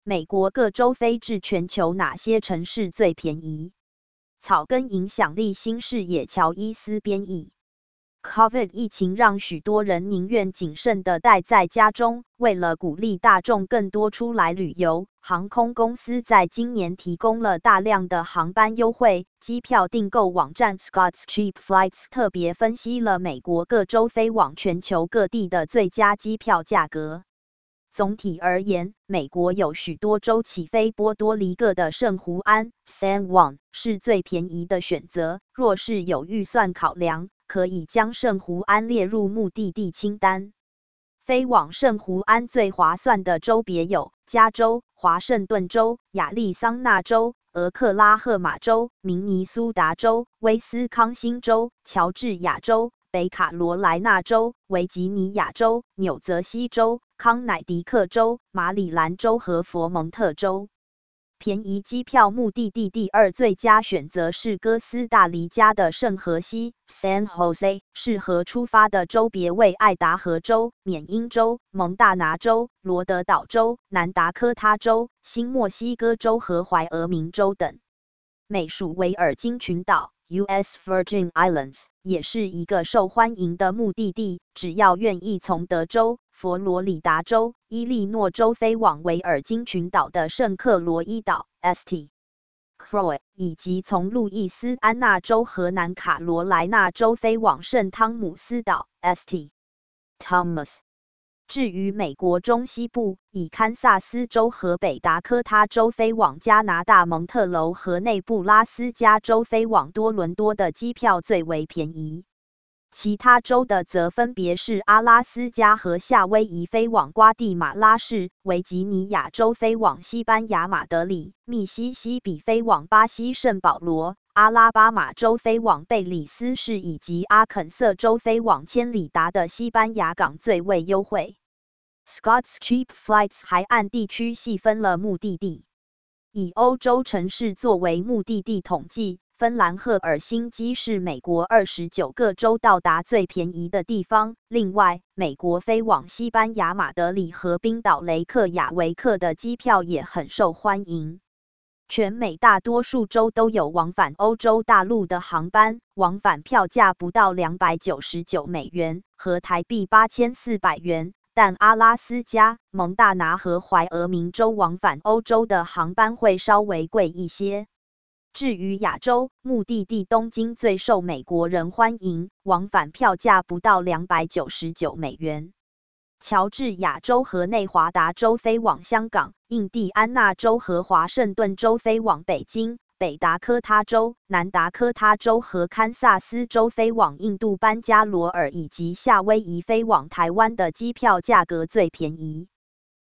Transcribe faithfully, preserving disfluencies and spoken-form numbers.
美国各州飞至全球哪些城市最便宜？草根影响力新视野乔伊斯编译。COVID 疫情让许多人宁愿谨慎地待在家中。为了鼓励大众更多出来旅游，航空公司在今年提供了大量的航班优惠。机票订购网站 Scott's Cheap Flights 特别分析了美国各州飞往全球各地的最佳机票价格。总体而言，美国有许多州起飞波多黎各的圣胡安 （San Juan） 是最便宜的选择。若是有预算考量，可以将圣胡安列入目的地清单。飞往圣胡安最划算的州别有加州、华盛顿州、亚利桑那州、俄克拉荷马州、明尼苏达州、威斯康星州、乔治亚州、北卡罗来纳州、维吉尼亚州、纽泽西州、康乃狄克州、马里兰州和佛蒙特州。便宜机票目的地第二最佳选择是哥斯达黎加的圣荷西 （San Jose）， 适合出发的州别为爱达荷州、缅因州、蒙大拿州、罗德岛州、南达科他州、新墨西哥州和怀俄明州等。美属维尔京群岛 （U S Virgin Islands） 也是一个受欢迎的目的地，只要愿意从德州、佛罗里达州、伊利诺州飞往维尔京群岛的圣克罗伊岛 （Saint Croix）， 以及从路易斯安那州和南卡罗来纳州飞往圣汤姆斯岛 （Saint Thomas）。至于美国中西部，以堪萨斯州和北达科他州飞往加拿大蒙特楼和内布拉斯加州飞往多伦多的机票最为便宜。其他州的则分别是阿拉斯加和夏威夷飞往瓜地马拉市、维吉尼亚州飞往西班牙马德里、密西西比飞往巴西圣保罗、阿拉巴马州飞往贝里斯市以及阿肯色州飞往千里达的西班牙港最为优惠。Scott's Cheap Flights 还按地区细分了目的地，以欧洲城市作为目的地统计，芬兰赫尔辛基是美国二十九个州到达最便宜的地方。另外，美国飞往西班牙马德里和冰岛雷克雅维克的机票也很受欢迎。全美大多数州都有往返欧洲大陆的航班，往返票价不到两百九十九美元，合台币八千四百元。但阿拉斯加、蒙大拿和怀俄明州往返欧洲的航班会稍微贵一些。至于亚洲，目的地东京最受美国人欢迎，往返票价不到两百九十九美元。乔治亚州和内华达州飞往香港，印第安纳州和华盛顿州飞往北京。北达科他州、南达科他州和堪萨斯州飞往印度班加罗尔以及夏威夷飞往台湾的机票价格最便宜。